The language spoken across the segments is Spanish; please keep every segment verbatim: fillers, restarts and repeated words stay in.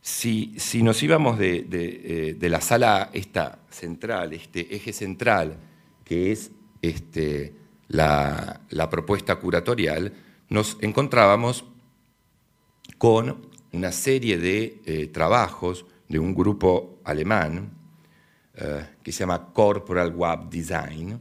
Si, si nos íbamos de, de, de la sala esta central, este eje central, que es este, la, la propuesta curatorial, nos encontrábamos con una serie de eh, trabajos de un grupo alemán eh, que se llama Corporal Web Design,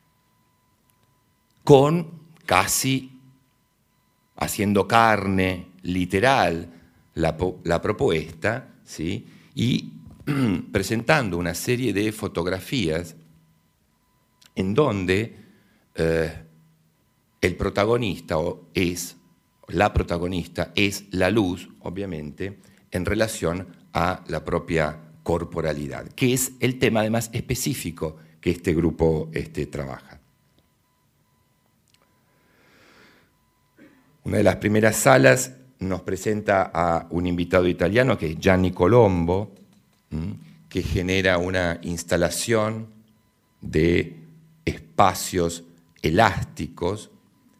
con casi haciendo carne literal la, la propuesta, ¿sí? Y presentando una serie de fotografías en donde eh, el protagonista o es, la protagonista es la luz, obviamente, en relación a la propia corporalidad, que es el tema además específico que este grupo este, trabaja. Una de las primeras salas nos presenta a un invitado italiano que es Gianni Colombo, que genera una instalación de espacios elásticos,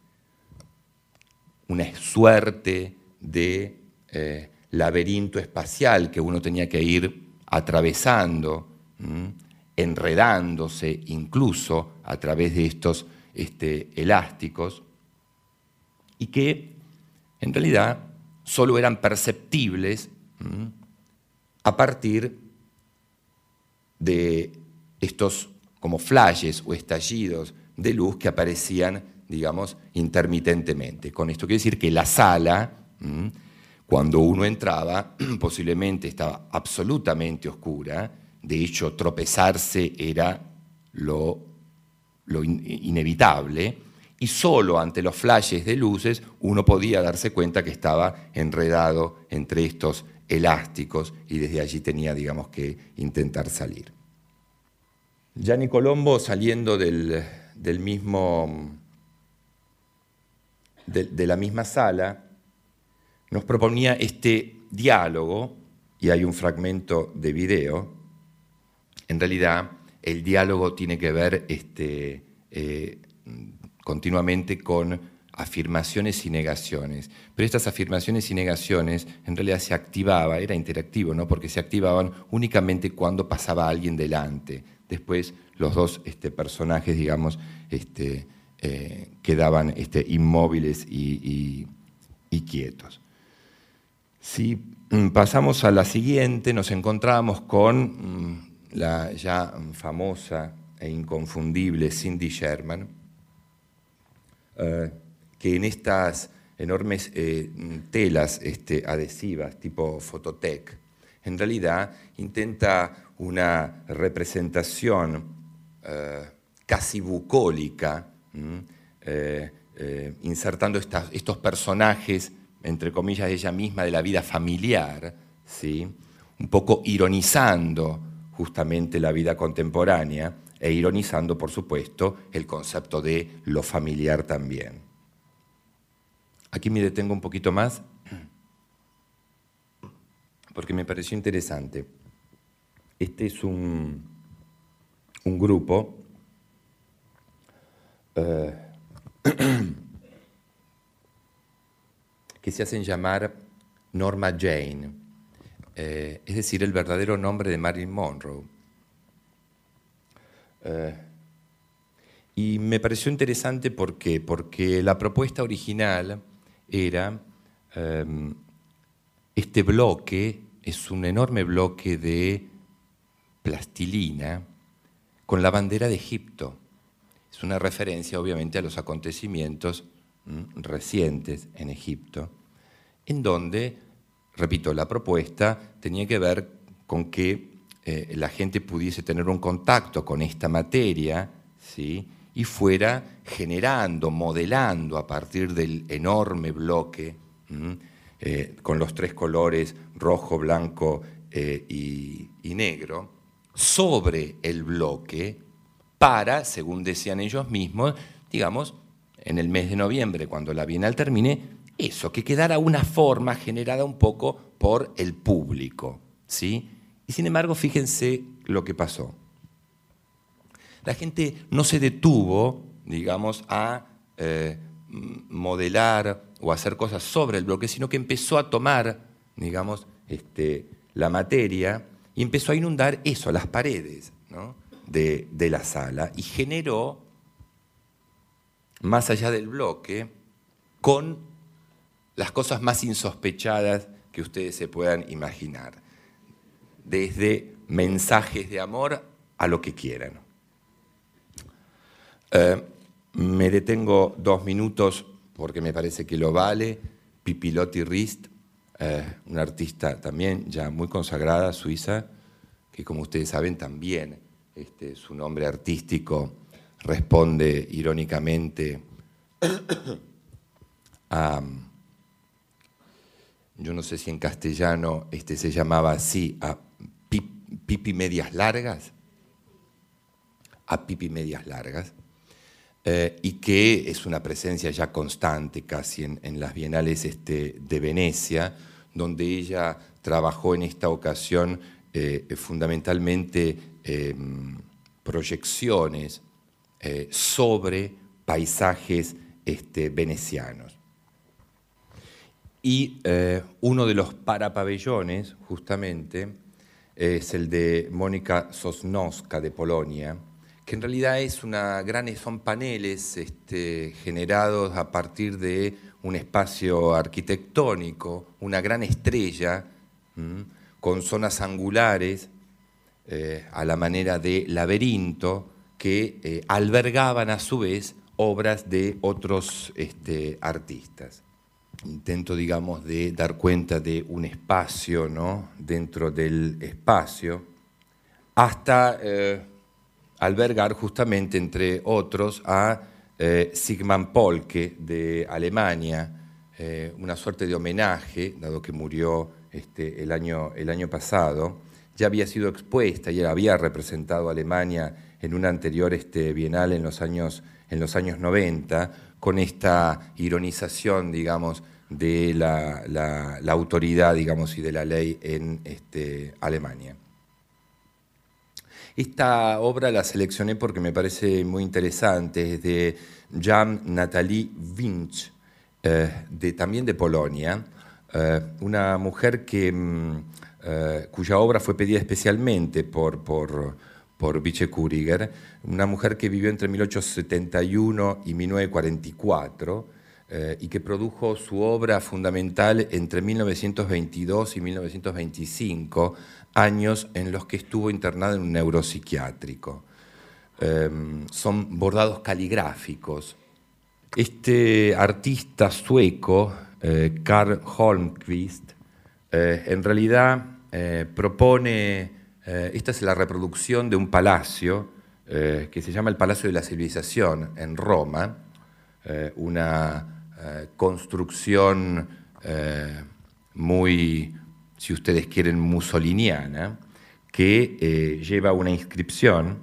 una suerte de eh, laberinto espacial que uno tenía que ir atravesando, ¿m? enredándose incluso a través de estos este, elásticos, y que en realidad solo eran perceptibles ¿m? a partir de estos como flashes o estallidos de luz que aparecían, digamos, intermitentemente. Con esto quiere decir que la sala, ¿m? cuando uno entraba, posiblemente estaba absolutamente oscura, de hecho tropezarse era lo, lo in- inevitable, y solo ante los flashes de luces uno podía darse cuenta que estaba enredado entre estos elásticos y desde allí tenía, digamos, que intentar salir. Gianni Colombo, saliendo del, del mismo, de, de la misma sala, nos proponía este diálogo, y hay un fragmento de video. En realidad, el diálogo tiene que ver este, eh, continuamente con afirmaciones y negaciones. Pero estas afirmaciones y negaciones en realidad se activaba, era interactivo, ¿no? Porque se activaban únicamente cuando pasaba alguien delante. Después los dos este, personajes, digamos, este, eh, quedaban este, inmóviles y, y, y quietos. Si pasamos a la siguiente, nos encontramos con la ya famosa e inconfundible Cindy Sherman, eh, que en estas enormes eh, telas este, adhesivas tipo Phototech, en realidad intenta una representación eh, casi bucólica, eh, eh, insertando estas, estos personajes, entre comillas, ella misma, de la vida familiar, ¿sí? Un poco ironizando justamente la vida contemporánea e ironizando, por supuesto, el concepto de lo familiar también. Aquí me detengo un poquito más porque me pareció interesante. Este es un, un grupo eh, que se hacen llamar Norma Jane, eh, es decir, el verdadero nombre de Marilyn Monroe. Eh, y me pareció interesante ¿por qué? Porque la propuesta original era eh, este bloque, es un enorme bloque de plastilina con la bandera de Egipto. Es una referencia, obviamente, a los acontecimientos ¿m? recientes en Egipto, en donde, repito, la propuesta tenía que ver con que eh, la gente pudiese tener un contacto con esta materia, ¿sí? Y fuera generando, modelando a partir del enorme bloque, eh, con los tres colores rojo, blanco eh, y, y negro, sobre el bloque para, según decían ellos mismos, digamos, en el mes de noviembre, cuando la Bienal termine, eso, que quedara una forma generada un poco por el público, ¿sí? Y sin embargo, fíjense lo que pasó. La gente no se detuvo, digamos, a eh, modelar o hacer cosas sobre el bloque, sino que empezó a tomar, digamos, este, la materia y empezó a inundar eso, las paredes, ¿no? de, de la sala, y generó, más allá del bloque, con las cosas más insospechadas que ustedes se puedan imaginar, desde mensajes de amor a lo que quieran. Eh, me detengo dos minutos porque me parece que lo vale. Pipilotti Rist, eh, una artista también ya muy consagrada, suiza, que como ustedes saben también este, su nombre artístico responde irónicamente a, yo no sé si en castellano este, se llamaba así, a Pipi Medias Largas, a Pipi Medias Largas, eh, y que es una presencia ya constante casi en, en las bienales este, de Venecia, donde ella trabajó en esta ocasión eh, fundamentalmente eh, proyecciones eh, sobre paisajes este, venecianos. Y eh, uno de los parapabellones, justamente, es el de Mónica Sosnowska de Polonia, que en realidad es una gran, son paneles este, generados a partir de un espacio arquitectónico, una gran estrella, ¿m? con zonas angulares eh, a la manera de laberinto, que eh, albergaban a su vez obras de otros este, artistas. Intento, digamos, de dar cuenta de un espacio, ¿no? dentro del espacio, hasta eh, albergar justamente, entre otros, a eh, Sigmund Polke de Alemania, eh, una suerte de homenaje, dado que murió este, el, año, el año pasado. Ya había sido expuesta y había representado a Alemania en una anterior este, bienal en los años, en los años noventa, con esta ironización, digamos, de la, la, la autoridad, digamos, y de la ley en este, Alemania. Esta obra la seleccioné porque me parece muy interesante, es de Jan Natalie Winch, eh, de, también de Polonia, eh, una mujer que, eh, cuya obra fue pedida especialmente por, por, por Viche Kuriger, una mujer que vivió entre mil ochocientos setenta y uno y mil novecientos cuarenta y cuatro, eh, y que produjo su obra fundamental entre mil novecientos veintidós y mil novecientos veinticinco, años en los que estuvo internada en un neuropsiquiátrico. Eh, son bordados caligráficos. Este artista sueco, eh, Carl Holmqvist, eh, en realidad eh, propone, eh, esta es la reproducción de un palacio eh, que se llama el Palacio de la Civilización en Roma, eh, una eh, construcción eh, muy, si ustedes quieren, mussoliniana, que eh, lleva una inscripción: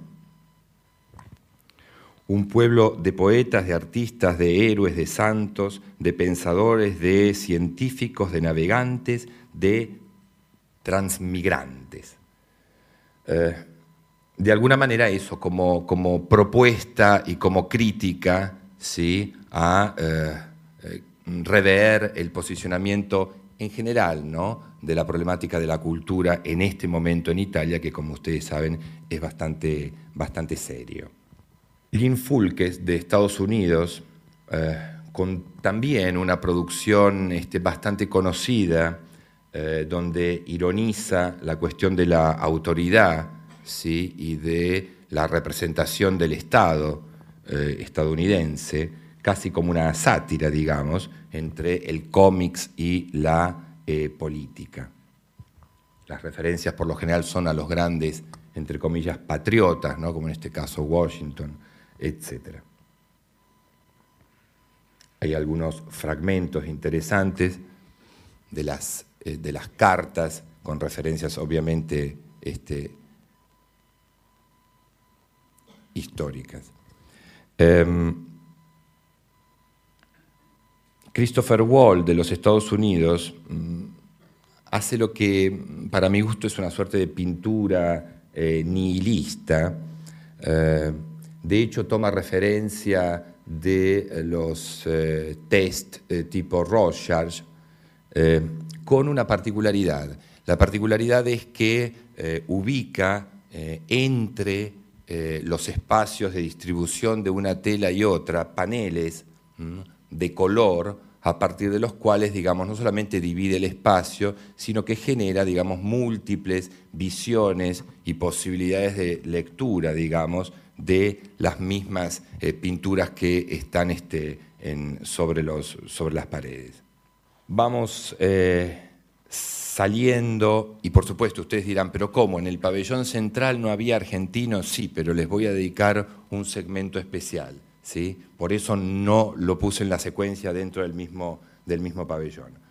un pueblo de poetas, de artistas, de héroes, de santos, de pensadores, de científicos, de navegantes, de transmigrantes. Eh, de alguna manera eso, como, como propuesta y como crítica, ¿sí?, a eh, eh, rever el posicionamiento en general, ¿no?, de la problemática de la cultura en este momento en Italia, que como ustedes saben es bastante, bastante serio. Lynn Fulkes de Estados Unidos, eh, con también una producción este, bastante conocida, eh, donde ironiza la cuestión de la autoridad, ¿sí?, y de la representación del Estado eh, estadounidense, casi como una sátira, digamos, entre el cómics y la eh, política. Las referencias por lo general son a los grandes, entre comillas, patriotas, ¿no?, como en este caso Washington, etcétera. Hay algunos fragmentos interesantes de las, eh, de las cartas, con referencias obviamente este, históricas. Eh, Christopher Wall, de los Estados Unidos, mmm, hace lo que para mi gusto es una suerte de pintura eh, nihilista. Eh, de hecho, toma referencia de los eh, test eh, tipo Rorschach, eh, con una particularidad. La particularidad es que eh, ubica eh, entre eh, los espacios de distribución de una tela y otra paneles ¿m? de color, a partir de los cuales, digamos, no solamente divide el espacio, sino que genera, digamos, múltiples visiones y posibilidades de lectura, digamos, de las mismas eh, pinturas que están este, en, sobre, los, sobre las paredes. Vamos eh, saliendo, y por supuesto ustedes dirán, ¿pero cómo? ¿En el pabellón central no había argentinos? Sí, pero les voy a dedicar un segmento especial, ¿sí? Por eso no lo puse en la secuencia dentro del mismo, del mismo pabellón.